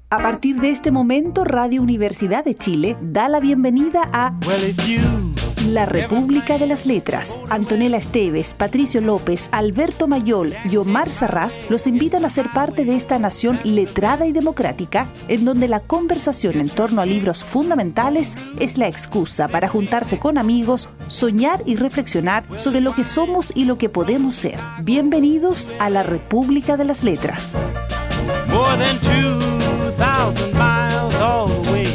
A partir de este momento, Radio Universidad de Chile da la bienvenida a La República de las Letras. Antonella Esteves, Patricio López, Alberto Mayol y Omar Sarraz los invitan a ser parte de esta nación letrada y democrática, en donde la conversación en torno a libros fundamentales es la excusa para juntarse con amigos, soñar y reflexionar sobre lo que somos y lo que podemos ser. Bienvenidos a La República de las Letras. More than 2,000 miles all the way.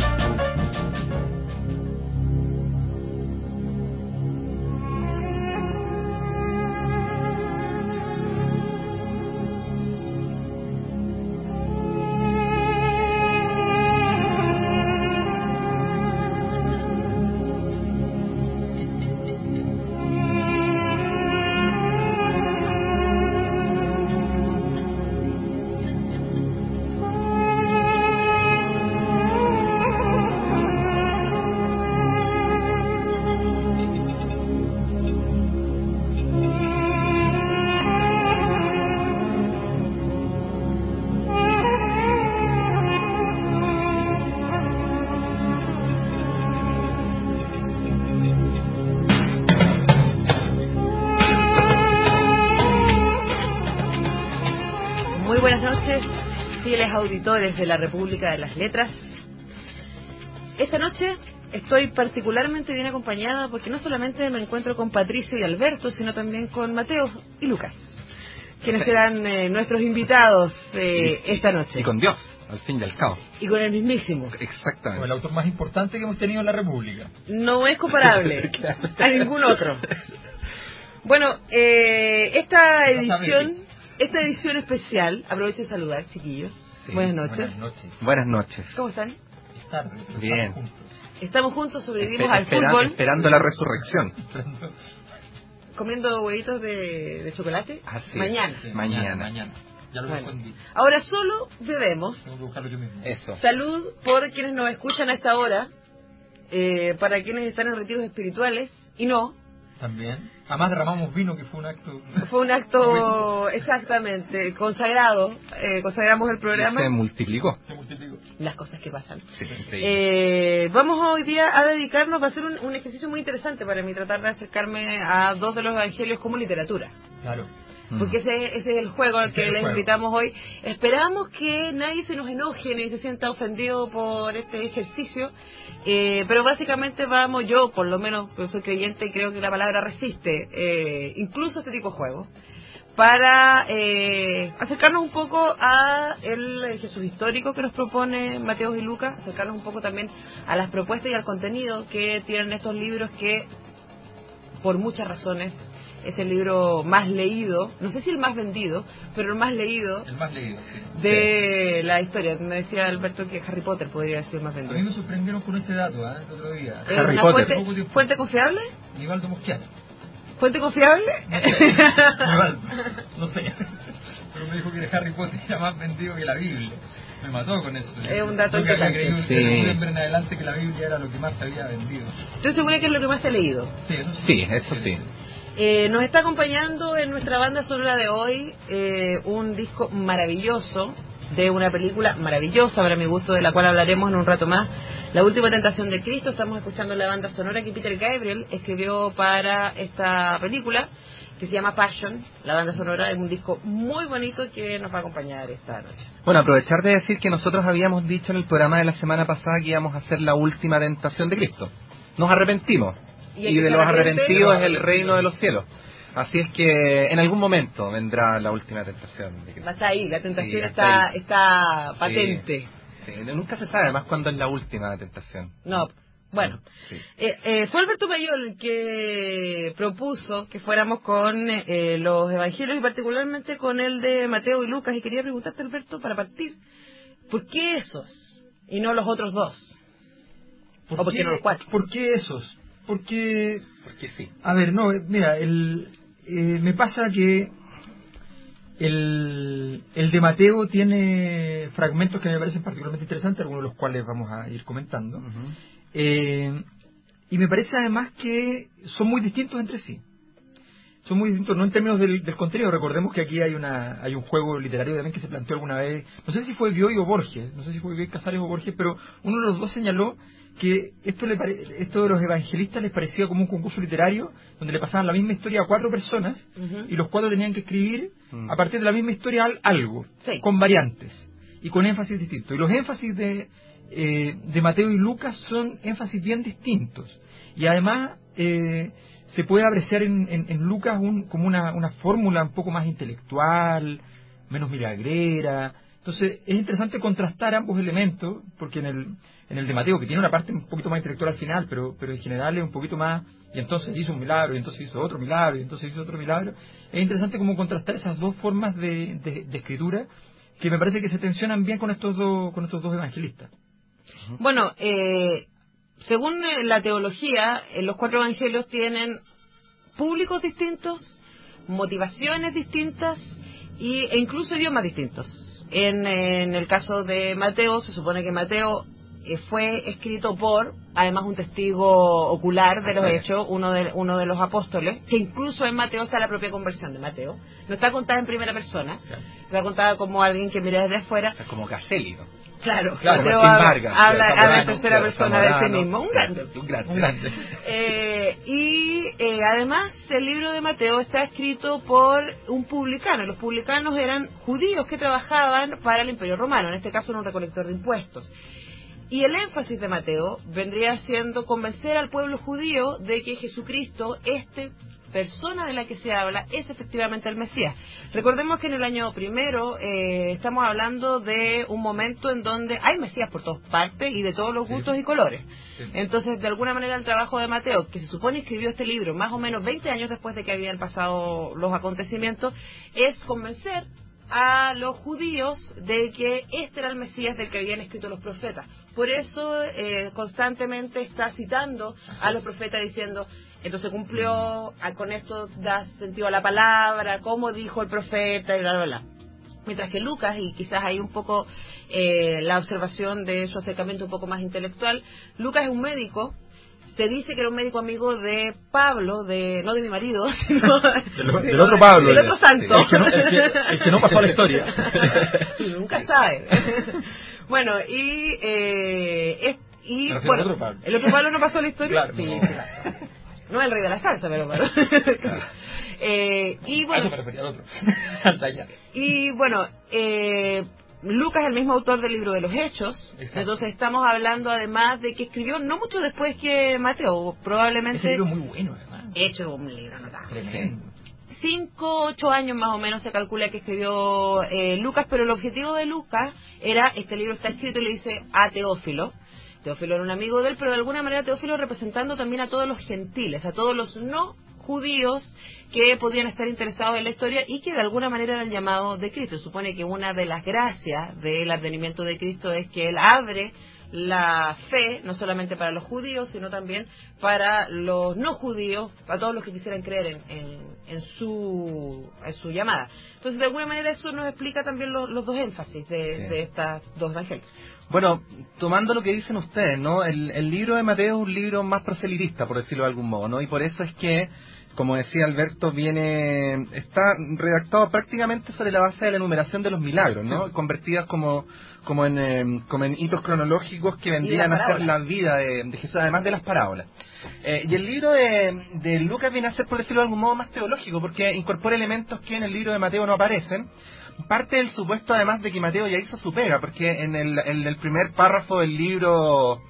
Buenas noches, fieles auditores de la República de las Letras. Esta noche estoy particularmente bien acompañada porque no solamente me encuentro con Patricio y Alberto, sino también con Mateo y Lucas, quienes serán nuestros invitados esta noche. Y con Dios, al fin y al cabo. Y con el mismísimo. Exactamente. Con el autor más importante que hemos tenido en la República. No es comparable a ningún otro. Bueno, esta edición especial, aprovecho de saludar, chiquillos. Sí, buenas noches. Buenas noches. ¿Cómo están? Bien. Estamos juntos, sobrevivimos al fútbol. Esperando la resurrección. Comiendo huevitos de chocolate. Así mañana. Es. Mañana. Ya lo respondí. Ahora solo bebemos. Tengo que buscarlo yo mismo. Eso. Salud por quienes nos escuchan a esta hora. Para quienes están en retiros espirituales. Y no. También. Además derramamos vino, que fue un acto... Fue un acto, exactamente, consagrado. Consagramos el programa. Se multiplicó. Las cosas que pasan. Sí, increíble. Vamos hoy día a dedicarnos, va a ser un ejercicio muy interesante para mí, tratar de acercarme a dos de los evangelios como literatura. Claro. Porque ese es el juego al que les invitamos hoy. Esperamos que nadie se nos enoje ni se sienta ofendido por este ejercicio, pero básicamente vamos, yo por lo menos, yo soy creyente y creo que la palabra resiste, incluso este tipo de juegos, para acercarnos un poco a el Jesús histórico que nos propone Mateo y Lucas, acercarnos un poco también a las propuestas y al contenido que tienen estos libros que, por muchas razones, es el libro más leído, no sé si el más vendido, pero el más leído, sí, de la historia. Me decía Alberto que Harry Potter podría ser el más vendido. A mí me sorprendieron con ese dato, el otro día. Harry Potter. ¿Fuente confiable? Nivaldo Mosquiano. ¿Fuente confiable? Nivaldo, no sé. Pero me dijo que Harry Potter era más vendido que la Biblia. Me mató con eso. Es un dato yo que había creído sí. en adelante que la Biblia era lo que más se había vendido. Estoy segura que es lo que más he leído. Sí, eso sí. Nos está acompañando en nuestra banda sonora de hoy un disco maravilloso de una película maravillosa para mi gusto, de la cual hablaremos en un rato más, La Última Tentación de Cristo. Estamos escuchando la banda sonora que Peter Gabriel escribió para esta película, que se llama Passion. La banda sonora es un disco muy bonito que nos va a acompañar esta noche. Bueno, aprovechar de decir que nosotros habíamos dicho en el programa de la semana pasada que íbamos a hacer La Última Tentación de Cristo. Nos arrepentimos. Y de los arrepentidos es el reino de los cielos. Así es que en algún momento vendrá la última tentación. Va a estar ahí, la tentación sí, está patente. Sí, nunca se sabe, además cuándo es la última tentación. No, bueno. Sí. Fue Alberto Mayol el que propuso que fuéramos con los evangelios y particularmente con el de Mateo y Lucas. Y quería preguntarte, Alberto, para partir, ¿por qué esos y no los otros dos? ¿Por qué no los cuatro? ¿Por qué esos? Porque sí. A ver, no, mira, me pasa que el de Mateo tiene fragmentos que me parecen particularmente interesantes, algunos de los cuales vamos a ir comentando. Uh-huh. Y me parece además que son muy distintos entre sí. son muy distintos, no en términos del contenido. Recordemos que aquí hay un juego literario también que se planteó alguna vez, no sé si fue Bioy o Borges, no sé si fue Bioy Casares o Borges, pero uno de los dos señaló que esto de los evangelistas les parecía como un concurso literario donde le pasaban la misma historia a 4 personas y los 4 tenían que escribir a partir de la misma historia algo, con variantes y con énfasis distintos. Y los énfasis de Mateo y Lucas son énfasis bien distintos. Y además se puede apreciar en Lucas como una fórmula un poco más intelectual, menos milagrera. Entonces es interesante contrastar ambos elementos, porque en el de Mateo, que tiene una parte un poquito más intelectual al final, pero en general es un poquito más, y entonces hizo un milagro, y entonces hizo otro milagro, y entonces hizo otro milagro. Es interesante como contrastar esas dos formas de escritura, que me parece que se tensionan bien con estos dos evangelistas. Bueno, según la teología, los 4 evangelios tienen públicos distintos, motivaciones distintas e incluso idiomas distintos. En el caso de Mateo, se supone que Mateo fue escrito por, además, un testigo ocular de los hechos, uno de los apóstoles, que incluso en Mateo está la propia conversión de Mateo. No está contada en primera persona, está contada como alguien que mira desde afuera. O sea, como Caselli, ¿no? Claro, Mateo habla en tercera persona de sí mismo, un grande. Y además el libro de Mateo está escrito por un publicano. Los publicanos eran judíos que trabajaban para el Imperio Romano, en este caso era un recolector de impuestos. Y el énfasis de Mateo vendría siendo convencer al pueblo judío de que Jesucristo, persona de la que se habla, es efectivamente el Mesías. Recordemos que en el año primero estamos hablando de un momento en donde hay Mesías por todas partes y de todos los gustos y colores. Entonces, de alguna manera, el trabajo de Mateo, que se supone escribió este libro más o menos 20 años después de que habían pasado los acontecimientos, es convencer a los judíos de que este era el Mesías del que habían escrito los profetas. Por eso constantemente está citando a los profetas diciendo: entonces cumplió, con esto da sentido a la palabra, como dijo el profeta, y bla, bla, bla. Mientras que Lucas, y quizás hay un poco la observación de su acercamiento un poco más intelectual, Lucas es un médico. Se dice que era un médico amigo de Pablo, no de mi marido, sino del otro Pablo, del otro santo. El que no pasó a la historia. Nunca sabe. Bueno, bueno, el otro Pablo no pasó a la historia. Claro, sí. No el rey de la salsa, pero bueno. Claro. Y bueno, eso me refería al otro. Y bueno, Lucas es el mismo autor del libro de los Hechos. Exacto. Entonces estamos hablando además de que escribió no mucho después que Mateo, probablemente. Ese libro es muy bueno, además. Hecho un libro notable. Tremendo. 5, 8 años más o menos se calcula que escribió Lucas, pero el objetivo de Lucas era, este libro está escrito y le dice a Teófilo. Teófilo era un amigo de él, pero de alguna manera Teófilo representando también a todos los gentiles, a todos los no judíos que podían estar interesados en la historia y que de alguna manera eran llamados de Cristo. Se supone que una de las gracias del advenimiento de Cristo es que Él abre la fe, no solamente para los judíos, sino también para los no judíos, para todos los que quisieran creer en su llamada. Entonces, de alguna manera, eso nos explica también los dos énfasis de estas dos evangelios. Bueno, tomando lo que dicen ustedes, ¿no? El libro de Mateo es un libro más proselitista, por decirlo de algún modo, ¿no? Y por eso es que, como decía Alberto, está redactado prácticamente sobre la base de la enumeración de los milagros, ¿no? Sí. Convertidas como en hitos cronológicos que vendrían a ser la vida de Jesús, además de las parábolas. Y el libro de Lucas viene a ser, por decirlo de algún modo, más teológico, porque incorpora elementos que en el libro de Mateo no aparecen. Parte del supuesto, además, de que Mateo ya hizo su pega, porque en el primer párrafo del libro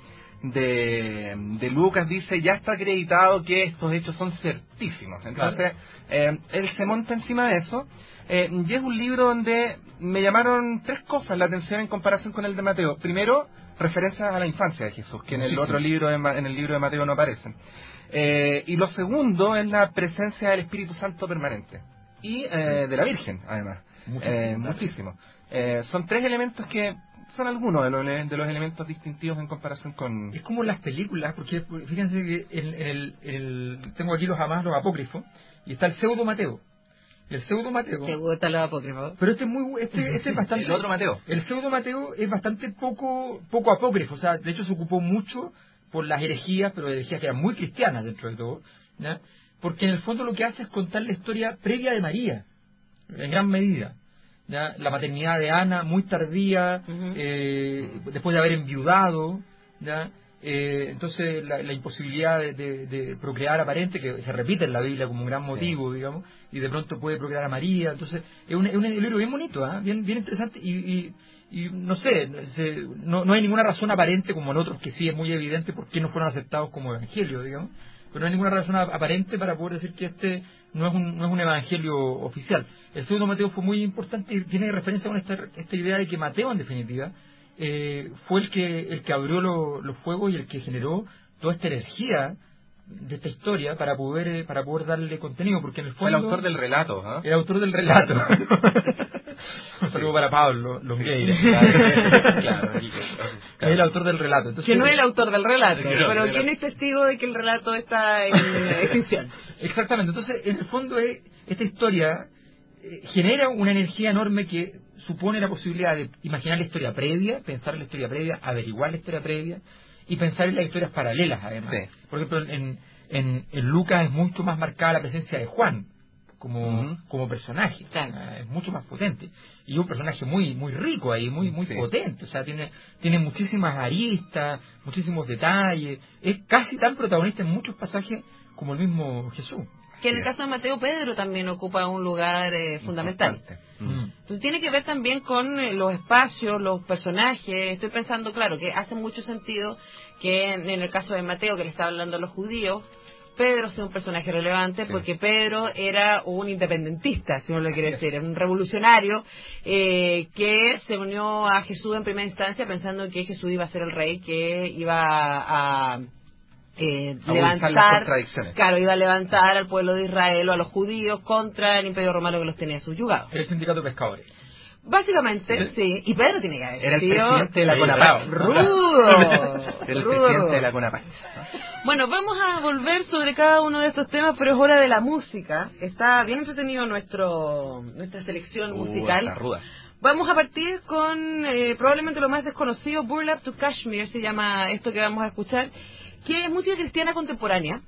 de Lucas dice: ya está acreditado que estos hechos son certísimos. Entonces, él se monta encima de eso, y es un libro donde me llamaron 3 cosas la atención en comparación con el de Mateo. Primero, referencias a la infancia de Jesús, que en el otro libro, en el libro de Mateo, no aparecen. Y lo segundo es la presencia del Espíritu Santo permanente, y de la Virgen, además. Muchísimo. Son 3 elementos que son algunos de los elementos distintivos en comparación con... Es como las películas, porque fíjense que tengo aquí los apócrifos, y está el pseudo Mateo. El pseudo Mateo... ¿Te gusta los apócrifos? Pero este es bastante... El otro Mateo. El pseudo Mateo es bastante poco apócrifo, o sea, de hecho se ocupó mucho por las herejías, pero herejías que eran muy cristianas dentro de todo, ¿no? porque en el fondo lo que hace es contar la historia previa de María, en gran medida. ¿Ya? La maternidad de Ana, muy tardía, después de haber enviudado, ¿ya? Entonces la imposibilidad de procrear aparente, que se repite en la Biblia como un gran motivo, digamos, y de pronto puede procrear a María. Entonces es un libro bien bonito, bien interesante, y no sé, no hay ninguna razón aparente, como en otros que sí es muy evidente por qué no fueron aceptados como evangelio, digamos, pero no hay ninguna razón aparente para poder decir que este no es un evangelio oficial. El segundo Mateo fue muy importante y tiene referencia con esta idea de que Mateo, en definitiva, fue el que abrió los fuegos y el que generó toda esta energía de esta historia para poder darle contenido, porque en el fondo fue el autor del relato, ¿eh? El autor del relato. Un saludo para Pablo Longueira. Claro. Es el autor del relato. Entonces, que no es el autor del relato, pero ¿quién es testigo de que el relato está en extinción? Exactamente. Entonces, en el fondo, esta historia genera una energía enorme que supone la posibilidad de imaginar la historia previa, pensar en la historia previa, averiguar la historia previa y pensar en las historias paralelas, además. Sí. Por ejemplo, en Lucas es mucho más marcada la presencia de Juan como personaje. Claro. Es mucho más potente. Y un personaje muy muy rico ahí, muy potente. O sea, tiene muchísimas aristas, muchísimos detalles. Es casi tan protagonista en muchos pasajes como el mismo Jesús. Que en el caso de Mateo, Pedro también ocupa un lugar fundamental. Entonces tiene que ver también con los espacios, los personajes. Estoy pensando, claro, que hace mucho sentido que en el caso de Mateo, que le estaba hablando a los judíos, Pedro sea un personaje relevante, porque Pedro era un independentista, si uno lo quiere decir, un revolucionario que se unió a Jesús en primera instancia pensando que Jesús iba a ser el rey, que iba a levantar, iba a levantar al pueblo de Israel o a los judíos contra el imperio romano que los tenía subyugados. El sindicato de pescadores. Básicamente, sí. Y Pedro tiene que haber era el presidente de la CONAPACH. ¡Rudo! Era el presidente de la CONAPACH. Bueno, vamos a volver sobre cada uno de estos temas, pero es hora de la música. Está bien entretenido nuestra selección musical. Está ruda. Vamos a partir con probablemente lo más desconocido, Burn Up to Kashmir, se llama esto que vamos a escuchar, que es música cristiana contemporánea.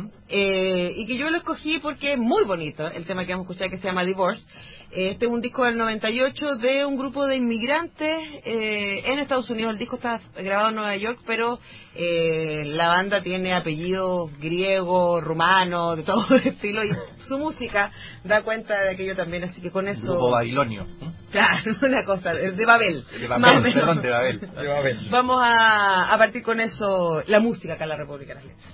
Y que yo lo escogí porque es muy bonito el tema que vamos a escuchar, que se llama Divorce. Este es un disco del 98 de un grupo de inmigrantes en Estados Unidos. El disco está grabado en Nueva York, pero la banda tiene apellidos griegos, rumanos, de todo el estilo, y su música da cuenta de aquello también, así que con eso... Grupo babilonio. Claro, una cosa, de Babel. De Babel, perdón, de Babel. Vamos a partir con eso, la música acá en la República de las Letras.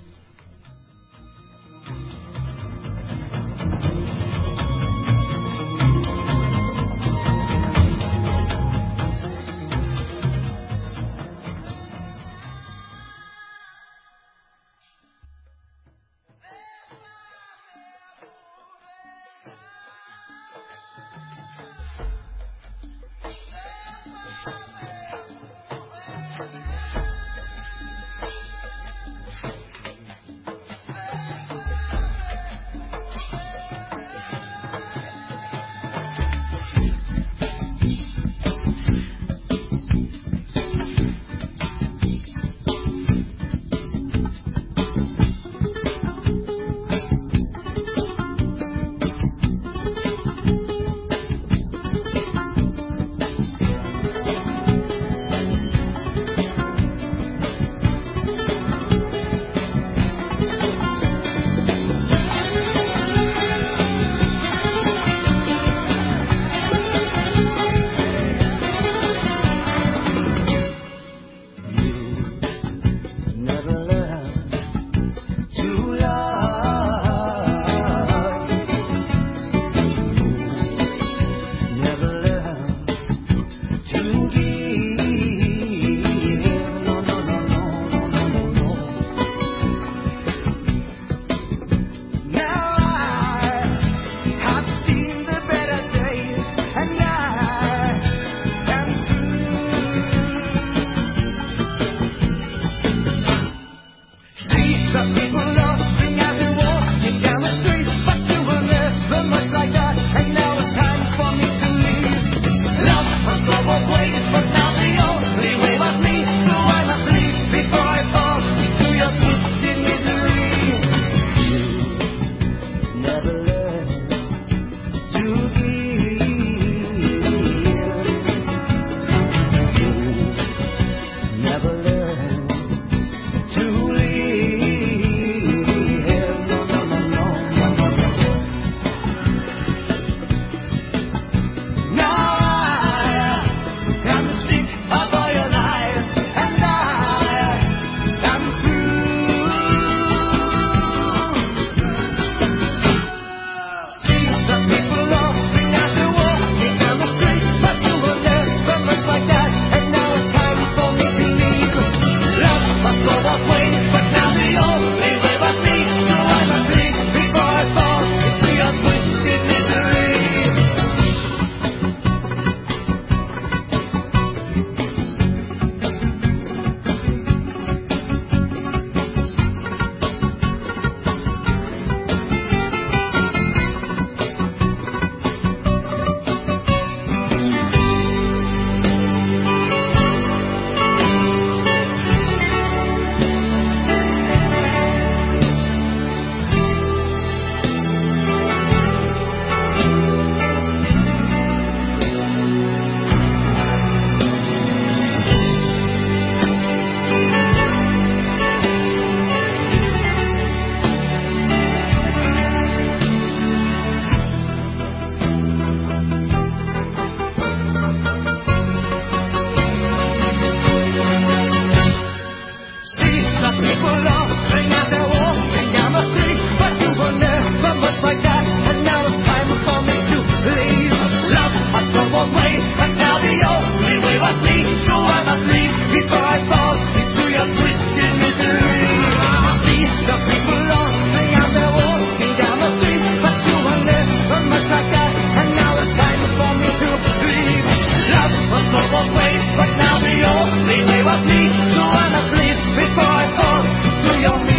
go both ways, but now the only way was me. So I'm asleep before I fall to your misery.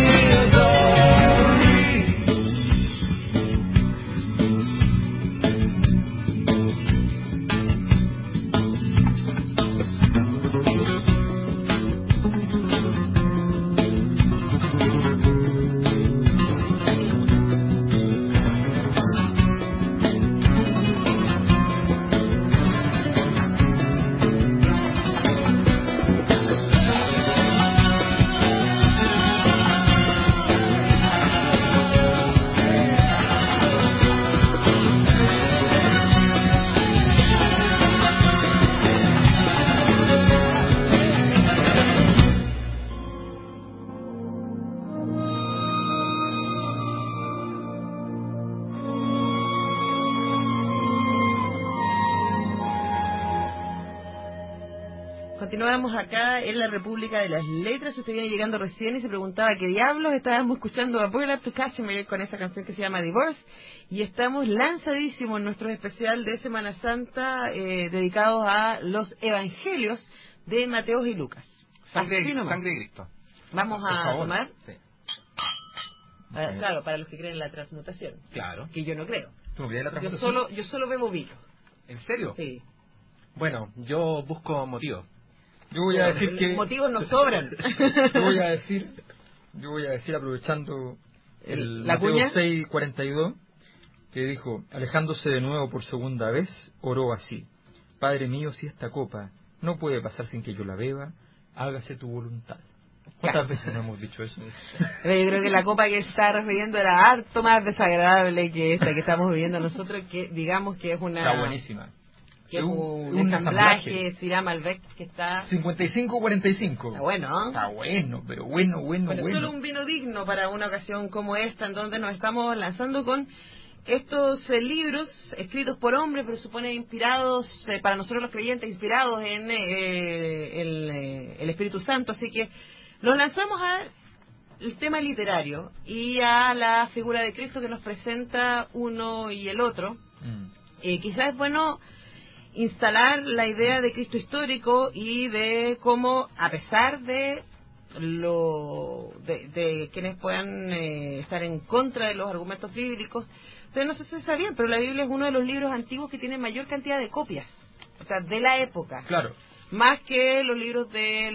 Continuamos acá en la República de las Letras. Usted viene llegando recién y se preguntaba qué diablos. Estábamos escuchando a Pull Up to Cashmere con esa canción que se llama Divorce, y estamos lanzadísimos en nuestro especial de Semana Santa dedicados a los evangelios de Mateo y Lucas. Sangre de Cristo. Vamos a tomar. Sí. Claro, para los que creen en la transmutación. Claro. Que yo no creo. ¿Tú no crees en la transmutación? Yo solo bebo vino. ¿En serio? Sí. Bueno, yo busco motivos. Yo voy a decir que... Motivos nos sobran. Yo voy a decir, aprovechando el ¿La Mateo cuña? 6:42, que dijo, alejándose de nuevo por segunda vez, oró así: Padre mío, si esta copa no puede pasar sin que yo la beba, hágase tu voluntad. ¿Cuántas veces no hemos dicho eso? Yo creo que la copa que se está refiriendo era harto más desagradable que esta que estamos viviendo nosotros, que digamos que es una... Está buenísima. Que es un ensamblaje. Syrah Malbec que está... 55-45. Está bueno, ¿no? Está bueno, pero bueno. Pero solo un vino digno para una ocasión como esta, en donde nos estamos lanzando con estos libros escritos por hombres, pero supone inspirados, para nosotros los creyentes, inspirados en el Espíritu Santo. Así que nos lanzamos al tema literario y a la figura de Cristo que nos presenta uno y el otro. Quizás es bueno instalar la idea de Cristo histórico y de cómo, a pesar de quienes puedan estar en contra de los argumentos bíblicos, ustedes no sé si sabían, pero la Biblia es uno de los libros antiguos que tiene mayor cantidad de copias, o sea, de la época. Claro. Más que los libros de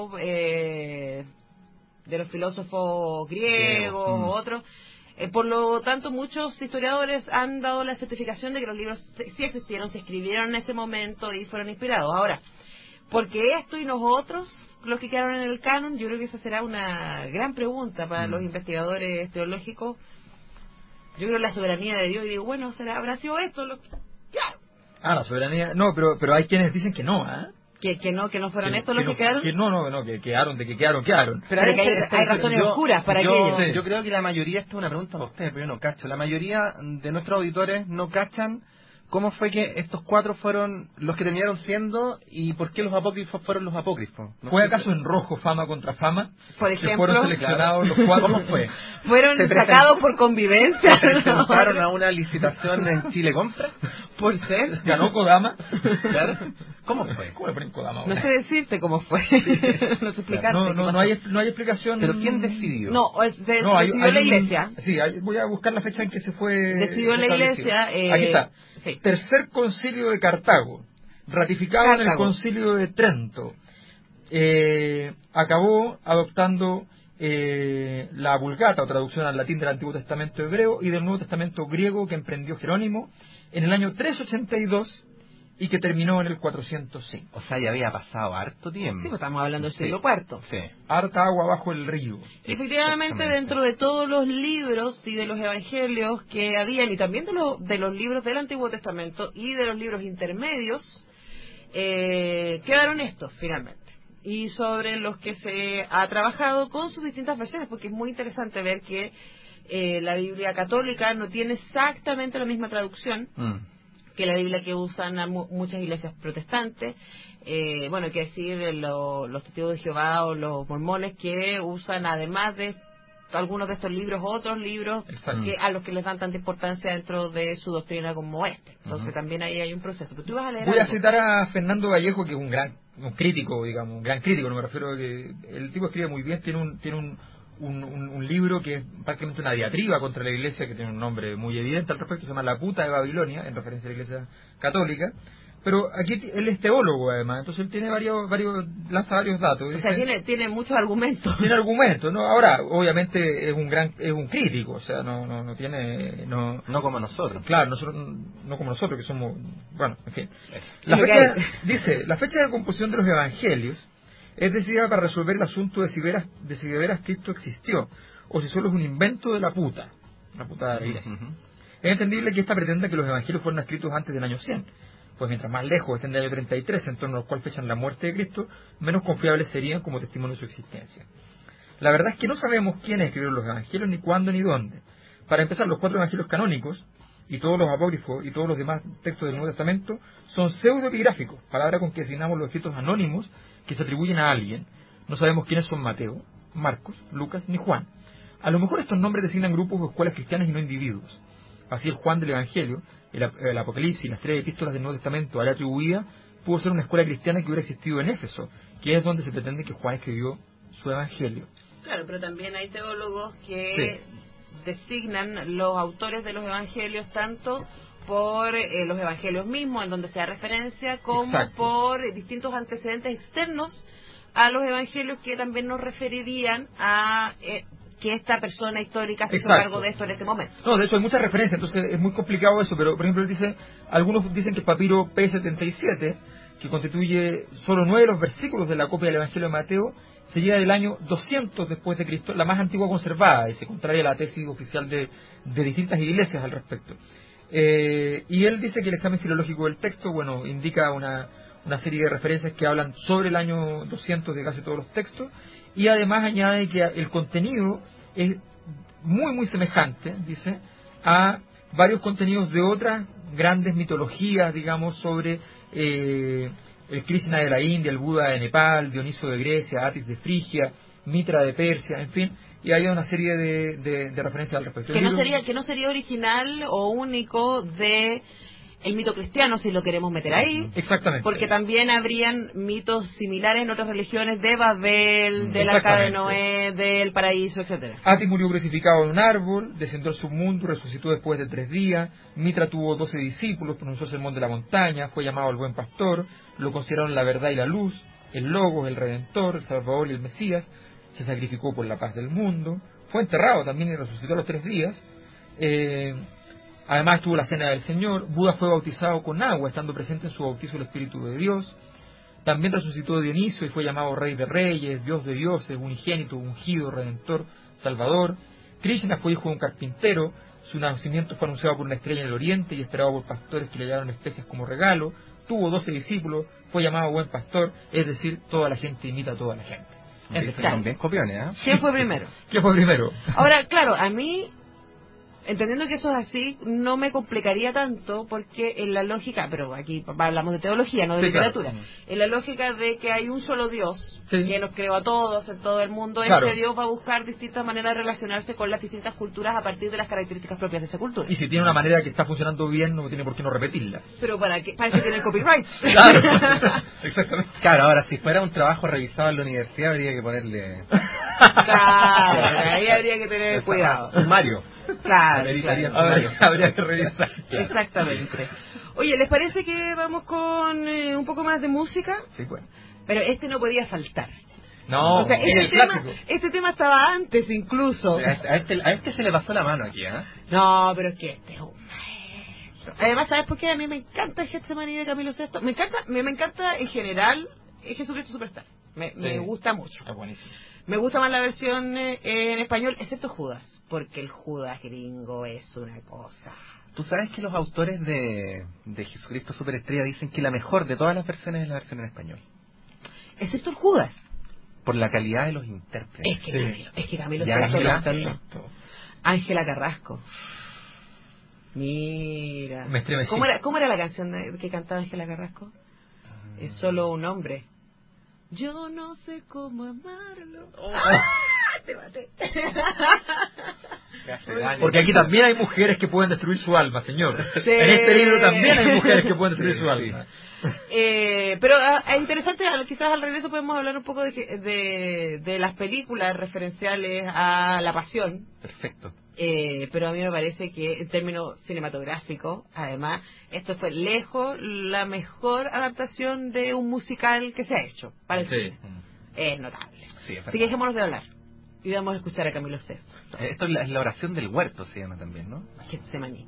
los filósofos griegos o otros. Por lo tanto, muchos historiadores han dado la certificación de que los libros sí existieron, se escribieron en ese momento y fueron inspirados. Ahora, ¿por qué esto y nosotros, los que quedaron en el canon? Yo creo que esa será una gran pregunta para los investigadores teológicos. Yo creo en la soberanía de Dios y digo, bueno, ¿habrá sido esto lo que...? Claro. La soberanía... No, pero hay quienes dicen que no, ¿ah? Que no fueron estos los que quedaron. Que quedaron, quedaron. Pero hay razones oscuras para aquello. Yo creo que la mayoría, esto es una pregunta para ustedes, pero yo no cacho. La mayoría de nuestros auditores no cachan cómo fue que estos cuatro fueron los que terminaron siendo y por qué los apócrifos fueron los apócrifos. ¿Fue acaso en rojo fama contra fama? Por ejemplo. Que fueron seleccionados los cuatro. ¿Cómo fue? Fueron sacados por convivencia. ¿Se presentaron a una licitación en Chile Compra? Por ser. ¿Ganó Kodama? Claro. ¿Cómo fue? ¿Cómo le ponen Kodama? No sé decirte cómo fue. No sé explicarte. No hay explicación. ¿Pero quién decidió? Decidió la iglesia. Sí, voy a buscar la fecha en que se fue. Decidió la iglesia. Aquí está. Sí. Tercer concilio de Cartago, ratificado en el concilio de Trento. Acabó adoptando la Vulgata, o traducción al latín del Antiguo Testamento hebreo y del Nuevo Testamento griego, que emprendió Jerónimo en el año 382 y que terminó en el 405. O sea, ya había pasado harto tiempo. Sí, pues estamos hablando del siglo IV. Sí. Harta agua bajo el río. Efectivamente, dentro de todos los libros y de los evangelios que habían, y también de los libros del Antiguo Testamento y de los libros intermedios, quedaron estos, finalmente. Y sobre los que se ha trabajado con sus distintas versiones, porque es muy interesante ver que la Biblia católica no tiene exactamente la misma traducción que la Biblia que usan muchas iglesias protestantes. Bueno, hay que decir los testigos de Jehová o los mormones, que usan, además de algunos de estos libros otros libros a los que les dan tanta importancia dentro de su doctrina como este. Entonces también ahí hay un proceso. Pero tú vas a leer Voy algo. a citar a Fernando Vallejo, que es un crítico, digamos, un gran crítico, no me refiero a que el tipo escribe muy bien, tiene un libro que es prácticamente una diatriba contra la Iglesia, que tiene un nombre muy evidente al respecto, se llama La puta de Babilonia, en referencia a la Iglesia católica. Pero aquí él es teólogo, además, entonces él tiene lanza varios datos. O sea, tiene muchos argumentos. Tiene argumentos, ¿no? Ahora, obviamente es un crítico, o sea, no tiene... No como nosotros. Claro, nosotros no como nosotros, que somos... Bueno, en fin. La fecha de composición de los evangelios es decidida para resolver el asunto de si de veras Cristo existió, o si solo es un invento de la puta de la Iglesia. Es entendible que esta pretenda que los evangelios fueron escritos antes del año 100. Pues mientras más lejos estén del año 33, en torno al cual fechan la muerte de Cristo, menos confiables serían como testimonio de su existencia. La verdad es que no sabemos quiénes escribieron los evangelios, ni cuándo, ni dónde. Para empezar, los 4 evangelios canónicos, y todos los apócrifos, y todos los demás textos del Nuevo Testamento, son pseudoepigráficos, palabra con que designamos los escritos anónimos que se atribuyen a alguien. No sabemos quiénes son Mateo, Marcos, Lucas, ni Juan. A lo mejor estos nombres designan grupos o escuelas cristianas y no individuos. Así el Juan del Evangelio, el Apocalipsis y las 3 epístolas del Nuevo Testamento a la atribuida pudo ser una escuela cristiana que hubiera existido en Éfeso, que es donde se pretende que Juan escribió su Evangelio. Claro, pero también hay teólogos que designan los autores de los Evangelios tanto por los Evangelios mismos, en donde se da referencia, como por distintos antecedentes externos a los Evangelios que también nos referirían a... que esta persona histórica se hizo cargo de esto en ese momento. No, de hecho hay muchas referencias, entonces es muy complicado eso, pero por ejemplo algunos dicen que el papiro P77, que constituye solo 9 de los versículos de la copia del Evangelio de Mateo, sería del año 200 después de Cristo, la más antigua conservada, y se contraria a la tesis oficial de distintas iglesias al respecto. Y él dice que el examen filológico del texto, bueno, indica una serie de referencias que hablan sobre el año 200 de casi todos los textos, y además añade que el contenido es muy muy semejante, dice, a varios contenidos de otras grandes mitologías, digamos, sobre el Krishna de la India, el Buda de Nepal, Dioniso de Grecia, Atis de Frigia, Mitra de Persia, en fin, y hay una serie de referencias al respecto. Que no sería original o único de el mito cristiano, si lo queremos meter ahí. Exactamente. Porque también habrían mitos similares en otras religiones, de Babel, del Arca de Noé, del paraíso, etcétera. Atis murió crucificado en un árbol, descendió al submundo, resucitó después de 3 días. Mitra tuvo 12 discípulos, pronunció el sermón de la montaña, fue llamado el buen pastor, lo consideraron la verdad y la luz, el Logos, el Redentor, el Salvador y el Mesías, se sacrificó por la paz del mundo, fue enterrado también y resucitó a los 3 días. Además tuvo la cena del Señor. Buda fue bautizado con agua, estando presente en su bautizo el Espíritu de Dios. También resucitó Dioniso y fue llamado Rey de Reyes, Dios de Dioses, unigénito, ungido, Redentor, Salvador. Krishna fue hijo de un carpintero. Su nacimiento fue anunciado por una estrella en el oriente y esperado por pastores que le llevaron especias como regalo. Tuvo 12 discípulos, fue llamado buen pastor, es decir, toda la gente imita a toda la gente. Son bien copiones, ¿eh? ¿Quién fue primero? ¿Quién fue primero? Ahora, claro, a mí, entendiendo que eso es así, no me complicaría tanto, porque en la lógica, pero aquí hablamos de teología, no de literatura, claro. En la lógica de que hay un solo Dios, que nos creó a todos, en todo el mundo, este Dios va a buscar distintas maneras de relacionarse con las distintas culturas a partir de las características propias de esa cultura. Y si tiene una manera que está funcionando bien, no tiene por qué no repetirla. Pero para eso tiene el copyright. Claro, exactamente. Claro, ahora si fuera un trabajo revisado en la universidad habría que ponerle... Claro, ahí habría que tener cuidado. Sumario. Claro, habría que revisar. Exactamente. Oye, ¿les parece que vamos con un poco más de música? Sí, bueno. Pero este no podía faltar. No, o sea, es este tema estaba antes incluso. A este se le pasó la mano aquí, ¿eh? No, pero es que este es un maestro. Además, ¿sabes por qué? A mí me encanta el Getsemaní de Camilo VI. Me encanta en general Jesucristo Superstar. Me gusta mucho. Es buenísimo. Me gusta más la versión en español, excepto Judas, porque el Judas gringo es una cosa. Tú sabes que los autores de Jesucristo Superestrella dicen que la mejor de todas las versiones es la versión en español. Excepto el Judas. Por la calidad de los intérpretes. Es que Camilo Ángela Carrasco. Mira. Me estremecí. ¿Cómo era la canción que cantaba Ángela Carrasco? Es solo un hombre. Yo no sé cómo amarlo. Te maté. Porque aquí también hay mujeres que pueden destruir su alma, señor. Sí. En este libro también hay mujeres que pueden destruir su alma. Pero es interesante, quizás al regreso podemos hablar un poco de las películas referenciales a la pasión. Perfecto. Pero a mí me parece que en términos cinematográficos, además, esto fue lejos la mejor adaptación de un musical que se ha hecho. Parece. Sí. Es notable. Sí, así que dejémonos de hablar y vamos a escuchar a Camilo VI. Esto es la oración del huerto, se llama también, ¿no? Getsemaní.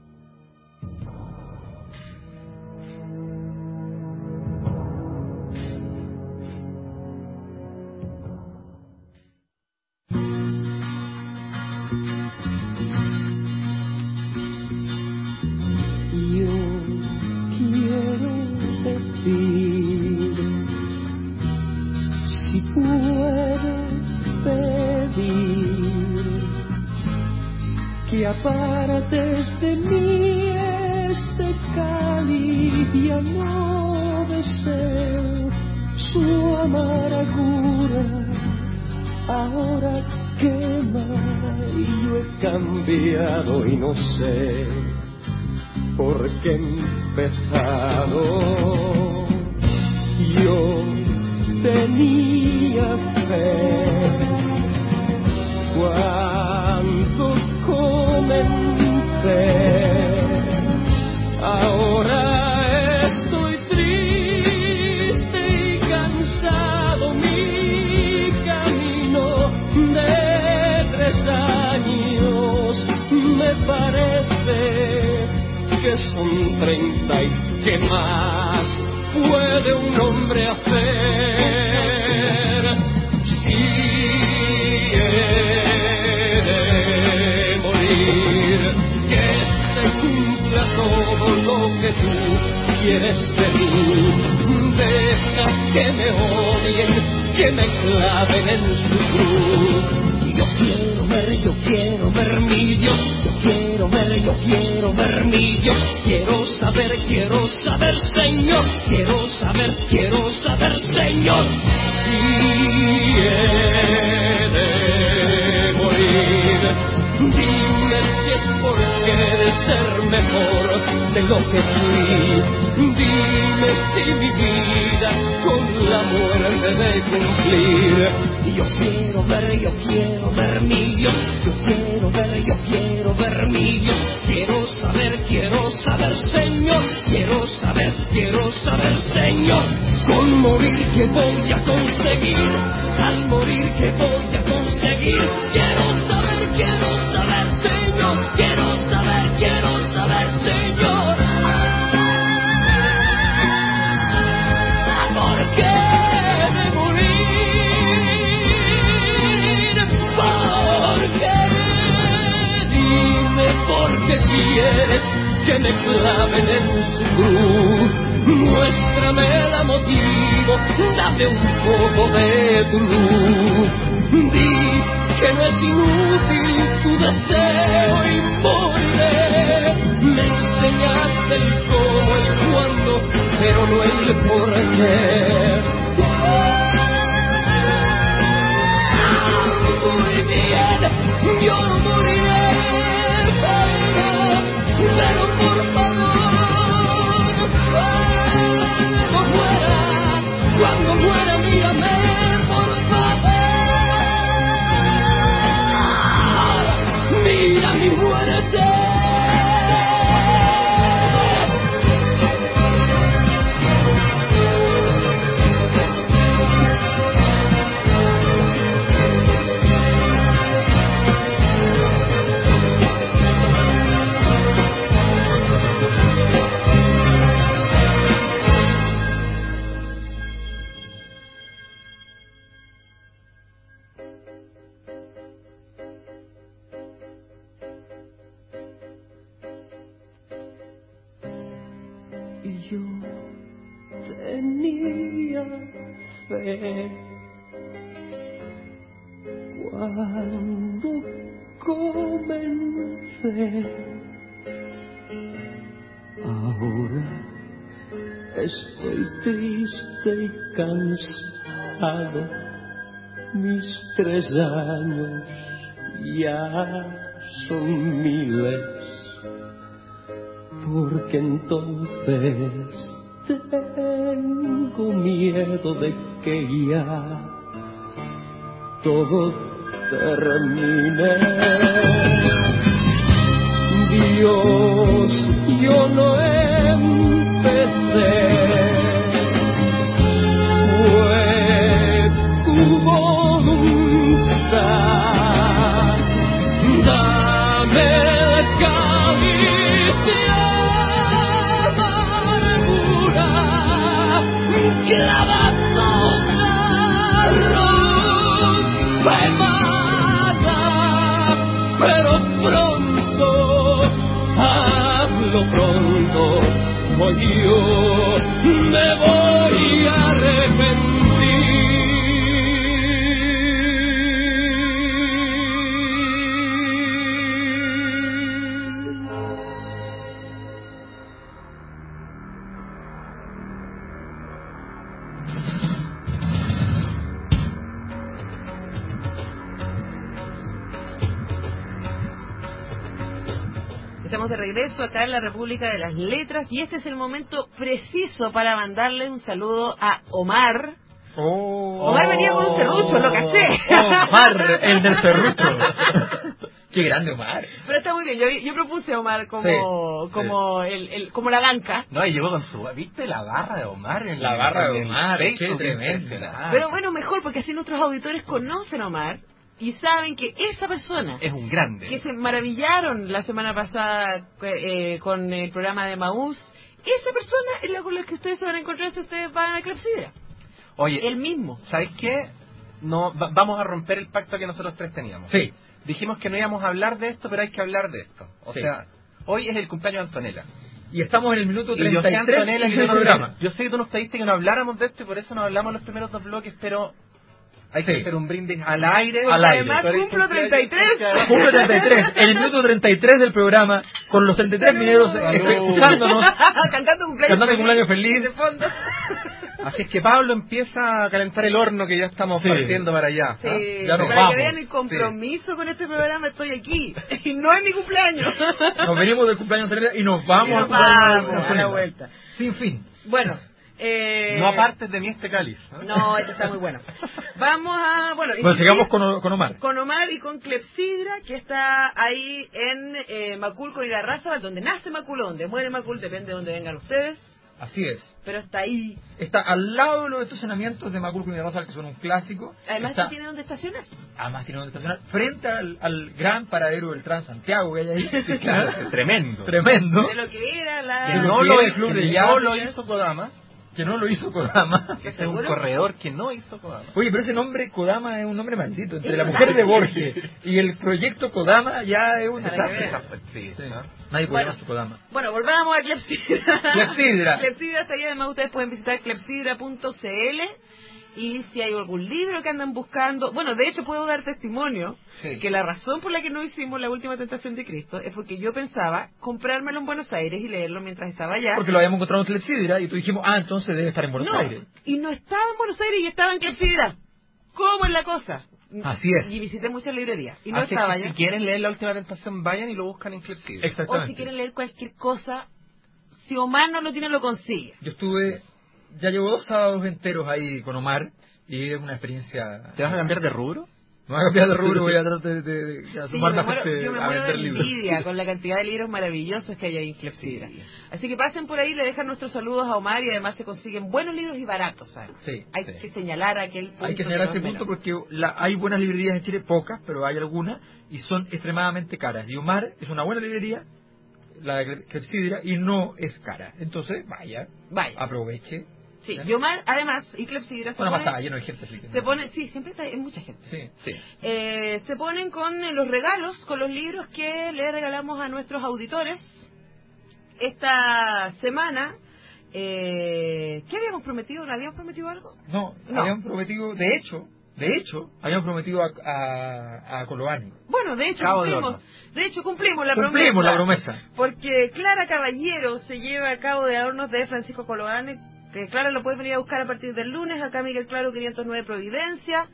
Apartes de mí este cáliz, ya no deseo su amargura, ahora quema y yo he cambiado y no sé por qué he empezado. Yo tenía fe cuando comencé, ahora estoy triste y cansado, mi camino de 3 años me parece que son 30 y ¿qué más puede un hombre hacer? Todo lo que tú quieres de mí, deja que me odien, que me claven en su cruz. Yo quiero ver mi Dios, yo quiero ver mi Dios, quiero saber, Señor, quiero saber, Señor, si he de morir, dime si es porque de ser mejor de lo que fui, dime si mi vida con la muerte de cumplir. Y yo quiero ver mi Dios, yo quiero ver mi Dios, quiero saber, Señor, quiero saber, Señor, con morir que voy a conseguir, al morir que voy a conseguir, quiero saber, Señor, quiero saber, Señor, ¿por qué de morir? ¿Por qué? Dime por qué quieres que me claven en su cruz. Muéstrame el motivo, dame un poco de tu luz. Di que no es inútil tu deseo y moriré. Me enseñaste el cómo, el cuándo, pero no el por qué. Muy bien, yo no moriré, pero por favor, cuando muera mírame, por favor, mira mi muerte. Yo tenía fe cuando comencé, ahora estoy triste y cansado, mis 3 años ya son miles, porque entonces tengo miedo de que ya todo termine. Dios, yo no empecé, fue tu voluntad. Dame caricia amargura, clavando quemada, pero pronto, hazlo pronto, o yo me voy a arrepentir. Estamos de regreso acá en la República de las Letras y este es el momento preciso para mandarle un saludo a Omar. Omar venía con un serrucho, lo caché. Omar, el del serrucho. Qué grande Omar. Pero está muy bien, yo propuse a Omar como como la banca. No, y llegó con su... ¿Viste la barra de Omar? La barra de Omar, qué tremendo. Pero bueno, mejor porque así nuestros auditores conocen a Omar y saben que esa persona es un grande, que se maravillaron la semana pasada con el programa de Maús, esa persona es la con la que ustedes se van a encontrar si ustedes van a Clepsidra. Oye, el mismo. ¿Sabes qué? No, vamos a romper el pacto que nosotros 3 teníamos. Sí. Dijimos que no íbamos a hablar de esto, pero hay que hablar de esto. O sea, hoy es el cumpleaños de Antonella. Y estamos en el minuto 33 y yo sé, Antonella, del programa. Yo sé que tú nos pediste que no habláramos de esto y por eso no hablamos los primeros 2 bloques, pero... Hay que hacer un brindis al aire. Además cumplo 33. Cumplo 33. El minuto 33 del programa, con los 33 mineros escuchándonos. Cantando cumpleaños feliz. De fondo. Así es que Pablo empieza a calentar el horno que ya estamos partiendo para allá. Sí, ya nos para vamos. que vean el compromiso con este programa, estoy aquí. Y no es mi cumpleaños. Nos venimos del cumpleaños anterior y nos vamos a la vuelta. Sin fin. Bueno. No apartes de mí este cáliz. No, este está muy bueno. Vamos a... Bueno, sigamos con Omar. Con Omar y con Clepsidra, que está ahí en Macul con Irarrázaval, donde nace Macul o donde muere Macul, depende de donde vengan ustedes. Así es. Pero está ahí. Está al lado de los estacionamientos de Macul con Irarrázaval, que son un clásico. Además tiene donde estacionar. Además tiene donde estacionar. Frente al gran paradero del Transantiago que hay ahí. Sí, claro, tremendo. Tremendo. De lo que era la... Que no lo hizo Kodama. Que no lo hizo Kodama. Que es un corredor que no hizo Kodama. Oye, pero ese nombre Kodama es un nombre maldito. Entre la mujer de Borges y el proyecto Kodama ya es un desastre. Sí. Nadie puede llamar su Kodama. Bueno, volvamos a Clepsidra. Clepsidra está ahí. Además, ustedes pueden visitar clepsidra.cl. Y si hay algún libro que andan buscando... Bueno, de hecho puedo dar testimonio que la razón por la que no hicimos La Última Tentación de Cristo es porque yo pensaba comprármelo en Buenos Aires y leerlo mientras estaba allá. Porque lo habíamos encontrado en Clepsidra y tú dijimos, entonces debe estar en Buenos Aires. Y no estaba en Buenos Aires y estaba en Clepsidra. ¿Cómo es la cosa? Así es. Y visité muchas librerías y no así estaba que allá. Si quieren leer La Última Tentación, vayan y lo buscan en Clepsidra. O si quieren leer cualquier cosa, si Omar no lo tiene, lo consigue. Yo ya llevo 2 sábados enteros ahí con Omar y es una experiencia... ¿Te vas a cambiar de rubro? Me voy a cambiar de rubro, voy a tratar de sumarme a vender libros. Envidia con la cantidad de libros maravillosos que hay ahí en Clepsidra. Así que pasen por ahí, le dejan nuestros saludos a Omar y además se consiguen buenos libros y baratos, ¿sabes? Hay que señalar aquel punto. Hay que señalar ese punto porque hay buenas librerías en Chile, pocas, pero hay algunas y son extremadamente caras. Y Omar es una buena librería, la de Clepsidra, y no es cara. Entonces, vaya. Aproveche. Sí, y Omar, además, y Clepsidra se pone... lleno de gente. Sí, siempre hay mucha gente. Sí. Se ponen con los regalos, con los libros que le regalamos a nuestros auditores. Esta semana, ¿qué habíamos prometido? ¿No habíamos prometido algo? No. Habíamos prometido, de hecho, habíamos prometido a Coloani. Bueno, de hecho, cumplimos la promesa. Cumplimos la promesa. Porque Clara Caballero se lleva a Cabo de Hornos de Francisco Coloani que Claro lo pueden venir a buscar a partir del lunes. Acá Miguel Claro 509 Providencia.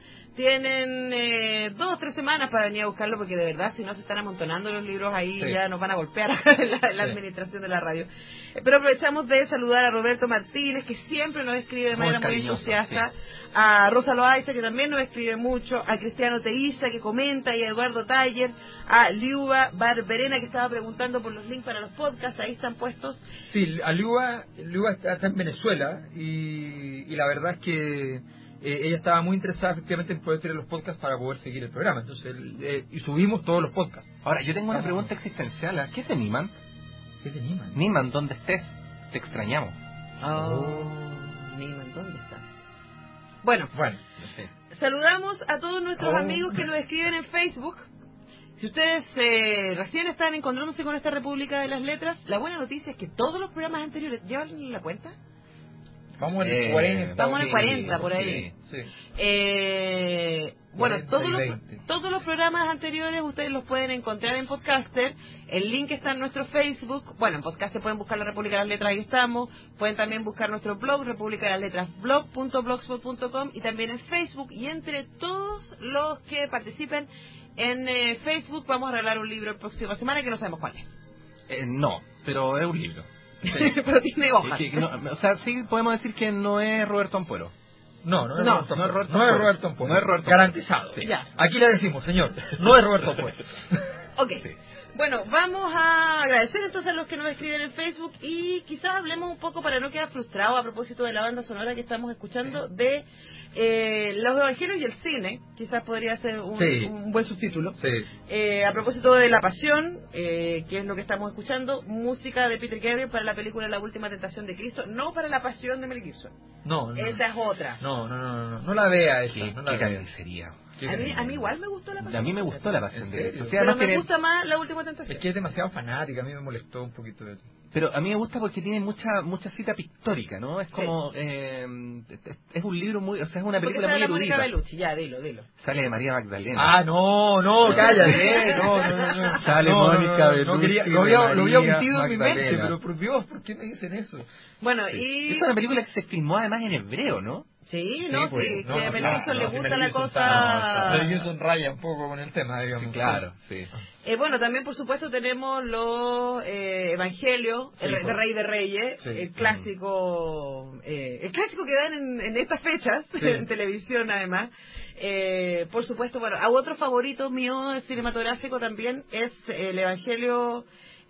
Tienen 2 o 3 semanas para venir a buscarlo, porque de verdad, si no se están amontonando los libros ahí, ya nos van a golpear la administración de la radio. Pero aprovechamos de saludar a Roberto Martínez, que siempre nos escribe de manera muy entusiasta, a Rosa Loaiza, que también nos escribe mucho, a Cristiano Teiza, que comenta, y a Eduardo Taller, a Liuba Barberena, que estaba preguntando por los links para los podcasts, ahí están puestos. Sí, a Liuba está en Venezuela, y la verdad es que ella estaba muy interesada efectivamente en poder tener los podcasts para poder seguir el programa. Entonces y subimos todos los podcasts. Ahora, yo tengo una pregunta existencial. ¿Qué es de Niman? ¿Qué es de Niman? Niman, ¿dónde estés? Te extrañamos. Niman, ¿dónde estás? Bueno. Saludamos a todos nuestros amigos que nos escriben en Facebook. Si ustedes recién están encontrándose con esta República de las Letras, la buena noticia es que todos los programas anteriores, ¿llevan la cuenta? Vamos en el 40. Vamos en el 40, por ahí. Sí. Bueno, 40 todos los programas anteriores ustedes los pueden encontrar en Podcaster. El link está en nuestro Facebook. Bueno, en Podcaster pueden buscar la República de las Letras, ahí estamos. Pueden también buscar nuestro blog, República de las Letras, blog.blogspot.com, y también en Facebook. Y entre todos los que participen en Facebook, vamos a regalar un libro la próxima semana que no sabemos cuál es. No, pero es un libro. Pero tiene hojas. O sea, sí podemos decir que no es Roberto Ampuero. No es Roberto Ampuero. No es Roberto garantizado. Sí. Ya. Aquí le decimos, señor, no es Roberto Ampuero. Ok. Sí. Bueno, vamos a agradecer entonces a los que nos escriben en Facebook, y quizás hablemos un poco, para no quedar frustrados, a propósito de la banda sonora que estamos escuchando, de los evangelios y el cine. Quizás podría ser un buen subtítulo. A propósito de La Pasión, que es lo que estamos escuchando, música de Peter Gabriel para la película La Última Tentación de Cristo, no para La Pasión de Mel Gibson. No. Esa es otra. No la vea esa. ¿Qué carnicería? A mí igual me gustó La Pasión. A mí me gustó La Pasión de Cristo. Pero me gusta más La Última Tentación. Es que es demasiado fanática, a mí me molestó un poquito de eso. Pero a mí me gusta porque tiene mucha cita pictórica, ¿no? Es como... es un libro muy... O sea, es una película muy erudita. Bellucci, ya, dilo. Sale de María Magdalena. No, cállate. No. Sale Mónica Bellucci. Lo había omitido en mi mente, pero por Dios, ¿por qué me dicen eso? Bueno, y... Es una película que se filmó además en hebreo, ¿no? Sí, que a Mel Gibson le gusta la cosa... Mel Gibson raya un poco con el tema, digamos. Sí, claro, sí. Bueno, también por supuesto tenemos los Evangelios, el Rey de Reyes, el clásico que dan en estas fechas, en televisión además. Por supuesto, bueno, a otro favorito mío cinematográfico también es el Evangelio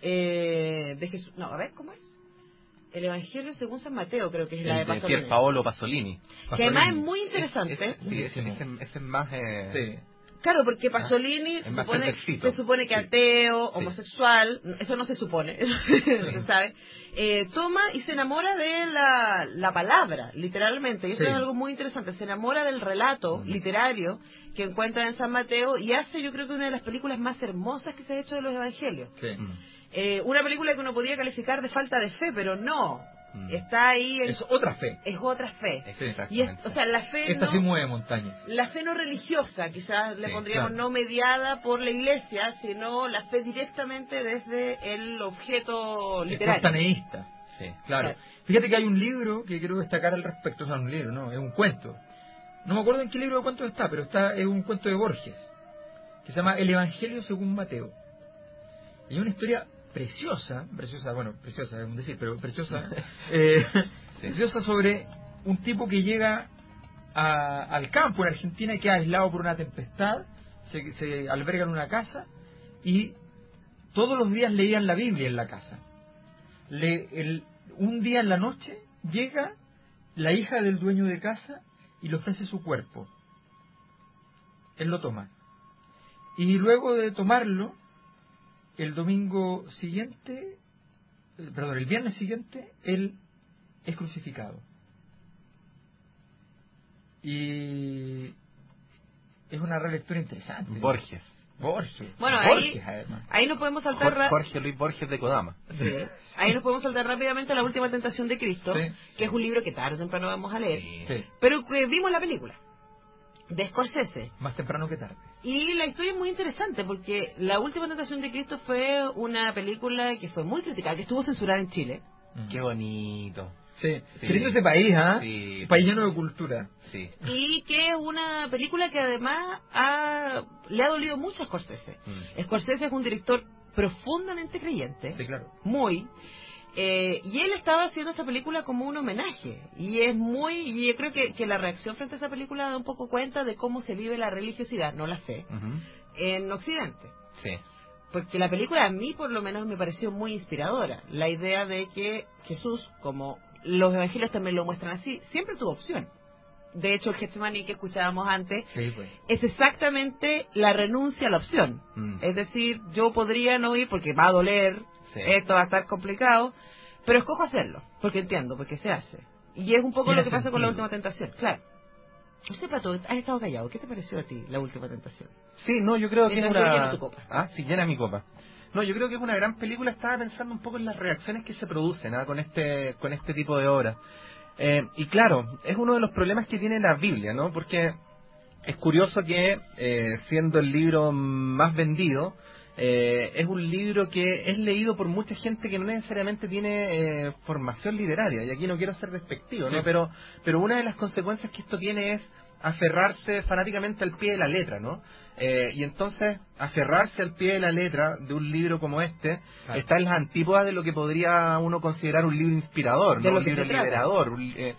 de Jesús. No, a ver, ¿cómo es? El Evangelio según San Mateo, creo que es la de Pasolini. Pier Paolo Pasolini. Que además es muy interesante. Ese es más... Claro, porque Pasolini se supone que ateo, homosexual, eso no se supone, eso se sabe, toma y se enamora de la palabra, literalmente, y eso es algo muy interesante, se enamora del relato literario que encuentra en San Mateo, y hace, yo creo que una de las películas más hermosas que se ha hecho de los Evangelios. Una película que uno podría calificar de falta de fe, pero no. Está ahí. Es otra fe. Y o sea, la fe esta sí mueve montañas. La fe no religiosa, quizás le pondríamos, no mediada por la iglesia, sino la fe directamente desde el objeto literario. Espontaneísta. Claro. Fíjate que hay un libro que quiero destacar al respecto. O sea, un libro, no, es un cuento. No me acuerdo en qué libro de cuentos está, pero es un cuento de Borges, que se llama El Evangelio según Mateo. Y es una historia preciosa es un decir, pero preciosa, preciosa, sobre un tipo que llega al campo en Argentina y queda aislado por una tempestad, se alberga en una casa y todos los días leían la Biblia en la casa. Un día en la noche llega la hija del dueño de casa y le ofrece su cuerpo. Él lo toma. Y luego de tomarlo, el viernes siguiente, él es crucificado. Y es una relectura interesante. Borges. Bueno, ahí nos podemos saltar... Jorge Luis Borges de Kodama. Sí. Ahí nos podemos saltar rápidamente a La Última Tentación de Cristo, que es un libro que tarde o temprano vamos a leer. Pero vimos la película de Scorsese. Más temprano que tarde. Y la historia es muy interesante porque La Última Tentación de Cristo fue una película que fue muy criticada, que estuvo censurada en Chile. Qué bonito. Sí. Qué lindo este país, ¿ah? Sí. Un país lleno de cultura. Sí. Y que es una película que además le ha dolido mucho a Scorsese. Scorsese es un director profundamente creyente. Sí, claro. Muy. Y él estaba haciendo esta película como un homenaje. Y yo creo que la reacción frente a esa película da un poco cuenta de cómo se vive la religiosidad, no la fe, en Occidente. Sí. Porque la película a mí por lo menos me pareció muy inspiradora. La idea de que Jesús, como los evangelios también lo muestran así, siempre tuvo opción. De hecho, el Getsemaní que escuchábamos antes es exactamente la renuncia a la opción. Es decir, yo podría no ir porque va a doler, esto va a estar complicado, pero escojo hacerlo, porque entiendo, porque se hace. Y es un poco lo que pasa con la última tentación. Claro. Usted, Pato, has estado callado. ¿Qué te pareció a ti la última tentación? Sí, no, yo creo que es una... llena tu copa. Ah, sí, llena mi copa. No, yo creo que es una gran película. Estaba pensando un poco en las reacciones que se producen con este tipo de obras. Y claro, es uno de los problemas que tiene la Biblia, ¿no? Porque es curioso que, siendo el libro más vendido, es un libro que es leído por mucha gente que no necesariamente tiene formación literaria. Y aquí no quiero ser despectivo, ¿no? Pero una de las consecuencias que esto tiene es aferrarse fanáticamente al pie de la letra, ¿no? Y entonces, aferrarse al pie de la letra de un libro como este está en las antípodas de lo que podría uno considerar un libro inspirador, ¿no? Un libro liberador.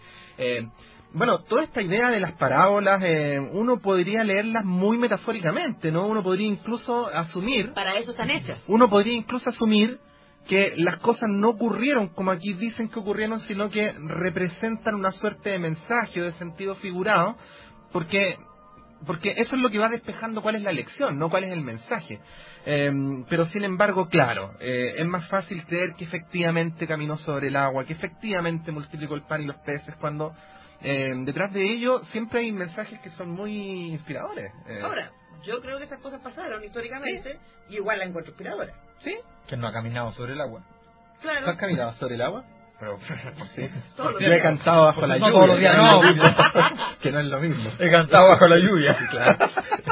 Bueno, toda esta idea de las parábolas, uno podría leerlas muy metafóricamente, ¿no? Uno podría incluso asumir... Para eso están hechas. Uno podría incluso asumir que las cosas no ocurrieron como aquí dicen que ocurrieron, sino que representan una suerte de mensaje o de sentido figurado, porque eso es lo que va despejando cuál es la lección, no cuál es el mensaje. Pero sin embargo, claro, es más fácil creer que efectivamente caminó sobre el agua, que efectivamente multiplicó el pan y los peces, cuando detrás de ello siempre hay mensajes que son muy inspiradores. Ahora, yo creo que estas cosas pasaron históricamente y igual la encuentro inspiradora. ¿Sí? Que no ha caminado sobre el agua. Claro. ¿Tú has caminado sobre el agua? Pero, sí. Yo he cantado bajo la lluvia. Todos los días, no. Que no es lo mismo. He cantado bajo la lluvia. Sí, claro.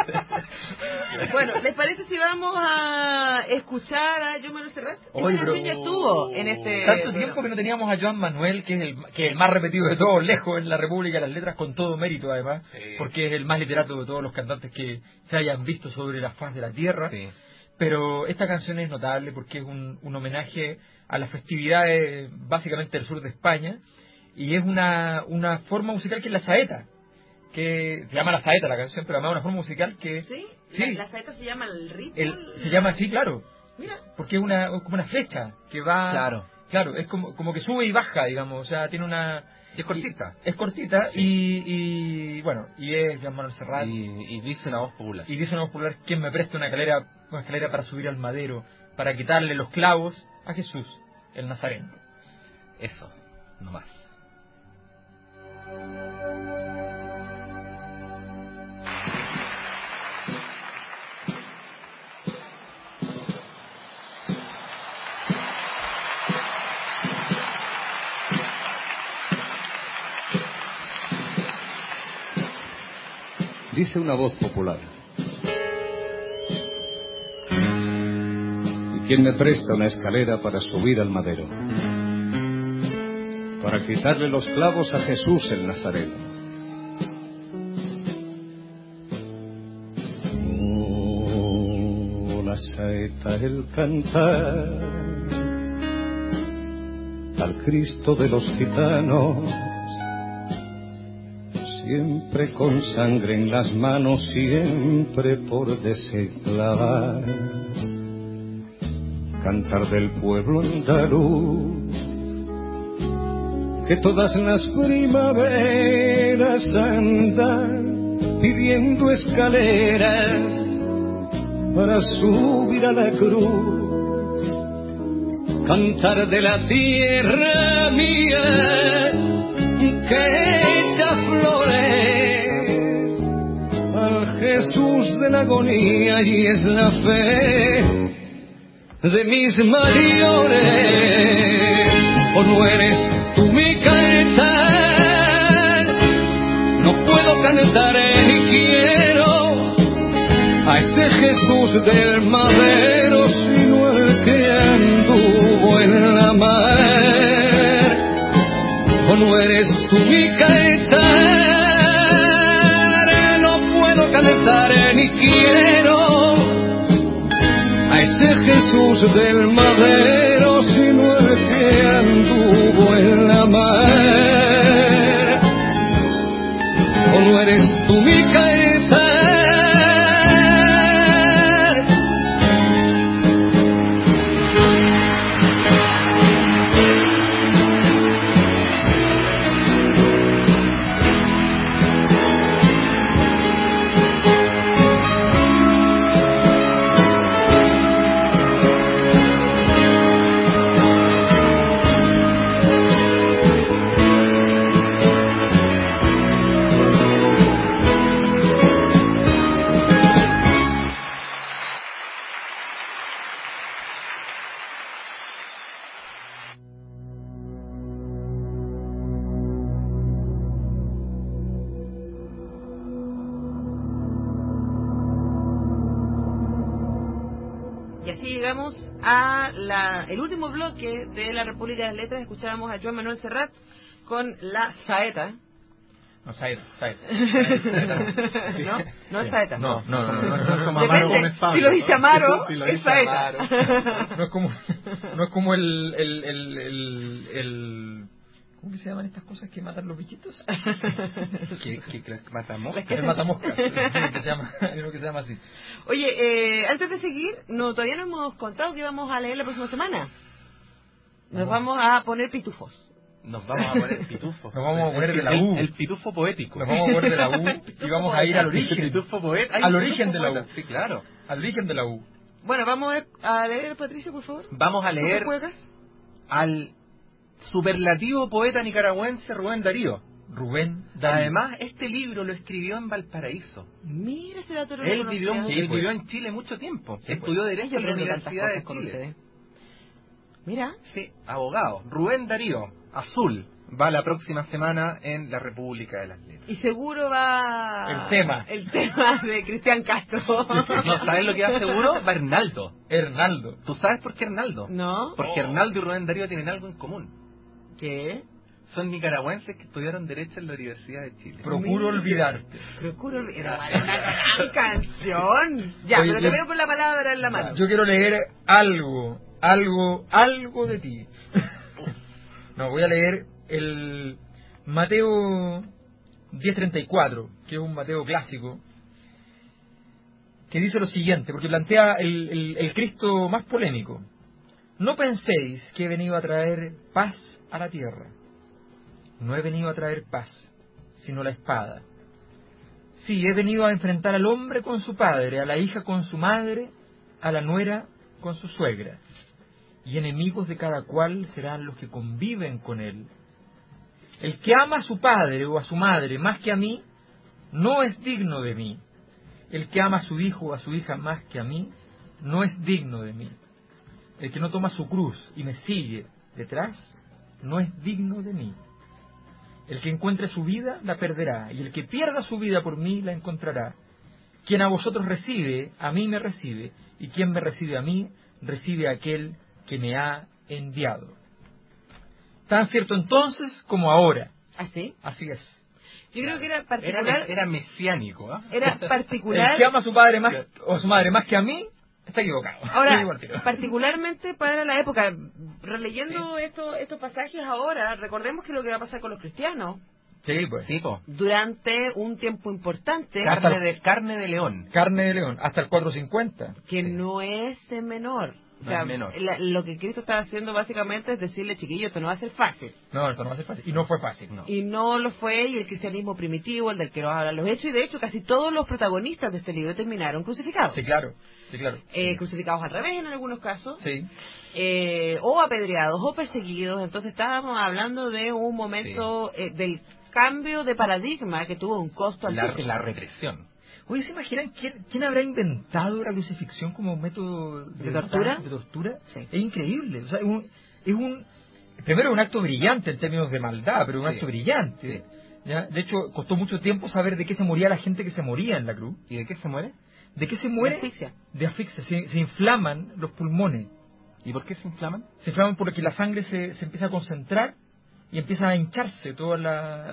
Bueno, ¿les parece si vamos a escuchar a Joan Manuel Serrat? Oye, Esta canción ya estuvo en este... Tanto tiempo que no teníamos a Joan Manuel, que es el más repetido de todos, lejos en la República de las Letras, con todo mérito además, porque es el más literato de todos los cantantes que se hayan visto sobre la faz de la tierra. Sí. Pero esta canción es notable porque es un homenaje a las festividades básicamente del sur de España, y es una forma musical que es la saeta, que se llama la saeta la canción, pero además es una forma musical que... ¿Sí? Sí. ¿La saeta se llama el ritmo? Se llama así, claro. Mira. Porque es como una flecha que va... Claro, es como que sube y baja, digamos, o sea, tiene una... Es cortita. Es cortita, sí. y bueno, y es Joan Manuel Serrat. Y dice una voz popular. Y dice una voz popular: ¿quién me presta una escalera para subir al madero, para quitarle los clavos a Jesús, el Nazareno? Eso, no más. Dice una voz popular: ¿y quién me presta una escalera para subir al madero, para quitarle los clavos a Jesús el Nazareno? Oh, la saeta, el cantar al Cristo de los gitanos, siempre con sangre en las manos, siempre por desenclavar. Cantar del pueblo andaluz, que todas las primaveras andan pidiendo escaleras para subir a la cruz. Cantar de la tierra mía, que echa flores al Jesús de la agonía, y es la fe de mis mayores. O no eres tú mi cantar, no puedo cantar ni quiero a ese Jesús del madero, sino el que anduvo en la mar. calentar, no puedo calentar ni quiero a ese Jesús del madero, sino el que anduvo en la mar. ¿O no eres tú mi calentar? Y así llegamos a el último bloque de la República de las Letras. Escuchábamos a Joan Manuel Serrat con La Saeta. No, Saeta. ¿No? No es Saeta. No es como Amaro Gómez Pablo. Si lo dice Amaro, si lo es dice Saeta. Amaro. No es como el ¿cómo que se llaman estas cosas que matan los bichitos? ¿Qué mata moscas? El matamoscas. Hay uno que se llama así. Oye, antes de seguir, todavía no hemos contado que vamos a leer la próxima semana. Nos vamos a poner pitufos. Nos vamos a poner pitufos. Nos vamos a poner de la U. El pitufo poético. Nos vamos a poner de la U y vamos a ir al origen. El pitufo poético. Al origen de la U. Sí, claro. Al origen de la U. Bueno, vamos a leer, Patricio, por favor. Vamos a leer ¿Tú juegas? al superlativo poeta nicaragüense Rubén Darío. Además, este libro lo escribió en Valparaíso. Mira ese dato. Él vivió en Chile mucho tiempo. Estudió Derecho en la Universidad de Chile. Mira. Sí, abogado. Rubén Darío, Azul, va la próxima semana en la República de las Letras. Y seguro va... El tema de Cristian Castro. No, ¿sabes lo que va seguro? Va Hernaldo. Hernaldo. ¿Tú sabes por qué Hernaldo? No. Porque Hernaldo y Rubén Darío tienen algo en común. ¿Qué? Son nicaragüenses que estudiaron Derecho en la Universidad de Chile. Procuro olvidarte. Procuro olvidarte. Era una gran canción. Ya, Oye, pero te veo con la palabra en la mano. Yo quiero leer algo de ti. No, voy a leer el Mateo 10:34, que es un Mateo clásico, que dice lo siguiente, porque plantea el Cristo más polémico. No penséis que he venido a traer paz a la tierra. No he venido a traer paz, sino la espada. Sí, he venido a enfrentar al hombre con su padre, a la hija con su madre, a la nuera con su suegra. Y enemigos de cada cual serán los que conviven con él. El que ama a su padre o a su madre más que a mí, no es digno de mí. El que ama a su hijo o a su hija más que a mí, no es digno de mí. El que no toma su cruz y me sigue detrás, no es digno de mí. El que encuentre su vida, la perderá, y el que pierda su vida por mí, la encontrará. Quien a vosotros recibe, a mí me recibe, y quien me recibe a mí, recibe a aquel que me ha enviado. Tan cierto entonces como ahora. ¿Así? Así es. Yo creo que era particular. Era mesiánico, ¿eh? Era particular. El que ama a su padre más o a su madre más que a mí, está equivocado. Ahora, particularmente para la época, releyendo estos pasajes ahora, recordemos que lo que va a pasar con los cristianos. Sí, pues. Sí, po. Durante un tiempo importante. Carne de león. Carne de león, hasta el 450. Que no es menor. O sea, lo que Cristo está haciendo básicamente es decirle, chiquillo, esto no va a ser fácil. No, esto no va a ser fácil. Y no fue fácil. No. Y no lo fue, y el cristianismo primitivo, el del que nos hablan los hechos, y de hecho casi todos los protagonistas de este libro terminaron crucificados. Sí, claro. Crucificados al revés en algunos casos. Sí. O apedreados, o perseguidos. Entonces estábamos hablando de un momento del cambio de paradigma que tuvo un costo altísimo. La represión. Oye, ¿se imaginan quién habrá inventado la crucifixión como método de tortura? ¿De tortura? Sí. Es increíble. O sea, primero un acto brillante en términos de maldad, pero un acto brillante. Sí. ¿Ya? De hecho, costó mucho tiempo saber de qué se moría la gente que se moría en la cruz. ¿Y de qué se muere? ¿De qué se muere? De asfixia. De asfixia. Se inflaman los pulmones. ¿Y por qué se inflaman? Se inflaman porque la sangre se empieza a concentrar y empieza a hincharse todo el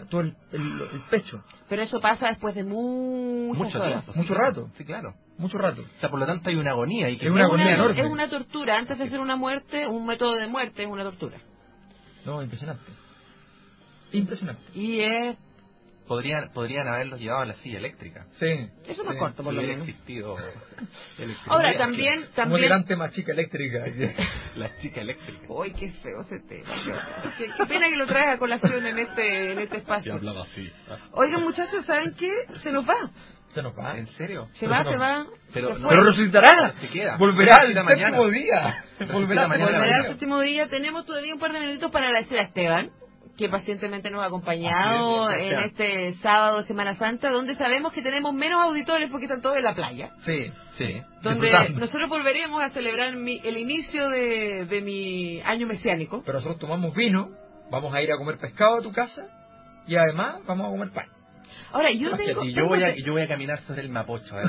pecho. Pero eso pasa después de muchas horas. tiempo, Mucho rato. Sí, claro. Mucho rato. O sea, por lo tanto hay una agonía. Y que Es una agonía enorme. Es una tortura. Antes de ser una muerte, un método de muerte es una tortura. No, impresionante. Impresionante. Y es... Podrían haberlos llevado a la silla eléctrica. Sí. Eso más sí. corto, por Si lo hubiera menos. existido electricidad. Ahora, también... Como elegante más chica eléctrica. La chica eléctrica. Uy, qué feo ese tema. Qué pena que lo traes a colación en este Que espacio. hablaba así. Oigan, muchachos, ¿saben qué? Se nos va. Se nos va. ¿En serio? Se va. Pero se no, fue. Pero resucitará. Se queda. Volverá al mañana. séptimo día. Volverá mañana. Volverá al séptimo día. Tenemos todavía un par de minutitos para agradecer a Esteban, que pacientemente nos ha acompañado en este sábado de Semana Santa, donde sabemos que tenemos menos auditores porque están todos en la playa. Sí. Donde Disfrutando. nosotros volveremos a celebrar el inicio de mi año mesiánico. Pero nosotros tomamos vino, vamos a ir a comer pescado a tu casa y además vamos a comer pan. Ahora, yo Y yo voy a caminar sobre el Mapocho. A ver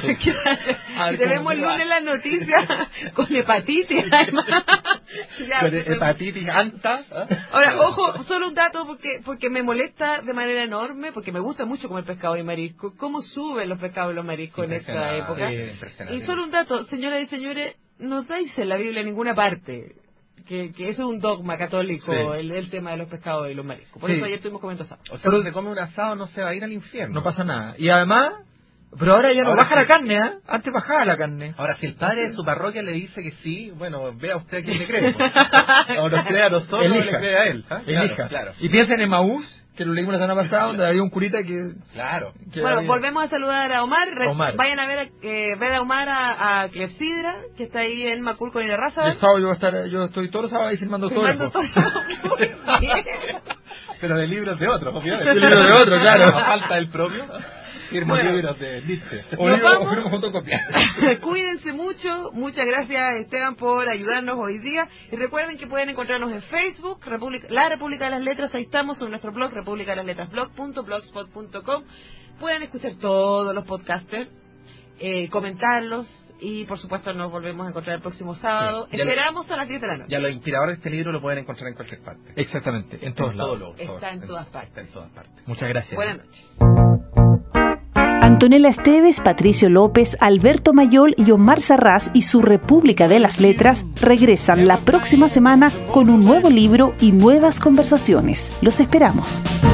Si te vemos el lunes en las noticias con hepatitis, además. Ya, con hepatitis, anta. Ahora, ojo, solo un dato porque me molesta de manera enorme, porque me gusta mucho comer pescado y marisco. ¿Cómo suben los pescados y los mariscos en esta época? Impresionante. Y solo un dato, señoras y señores, no dice la Biblia en ninguna parte que eso es un dogma católico, Sí. el tema de los pescados y los mariscos. Por Sí. eso ayer estuvimos comiendo asado. O sea, si se come un asado no se va a ir al infierno. No pasa nada. Y además, pero ahora ya no Ahora baja sí. la carne, ¿eh? Antes bajaba la carne. Ahora, si el padre de su parroquia le dice que sí, bueno, vea usted a quién le cree. O nos cree a nosotros o le cree a él. ¿Ah? Elija. Claro. Y piensa en Emaús, que lo leímos la semana pasada, donde había un curita que... Claro. que Bueno, había- volvemos a saludar a Omar. Omar. Vayan a ver a Omar a Clepsidra, que está ahí en Macul con El Irarrázaval. sábado yo estoy todos los sábados ahí firmando Firmando autógrafos. todo. Muy bien. Pero de libros de otros, obviamente. De libros de otro, claro. A falta del propio, firmo Bueno. libros de Nietzsche. O Nos libros- vamos. o firmo fotocopias. Cuídense mucho. Muchas gracias, Esteban, por ayudarnos hoy día. Y recuerden que pueden encontrarnos en Facebook, La República de las Letras. Ahí estamos, en nuestro blog, republicadelasletrasblog.blogspot.com. Pueden escuchar todos los podcasters, comentarlos. Y, por supuesto, nos volvemos a encontrar el próximo sábado. Sí. Ya Esperamos a las 10 de la noche. Ya los inspiradores de este libro lo pueden encontrar en cualquier parte. Exactamente, en todos lados. Está en todas partes. Está en todas partes. Muchas gracias. Buenas noches. Antonella Esteves, Patricio López, Alberto Mayol y Omar Sarraz y su República de las Letras regresan la próxima semana con un nuevo libro y nuevas conversaciones. Los esperamos.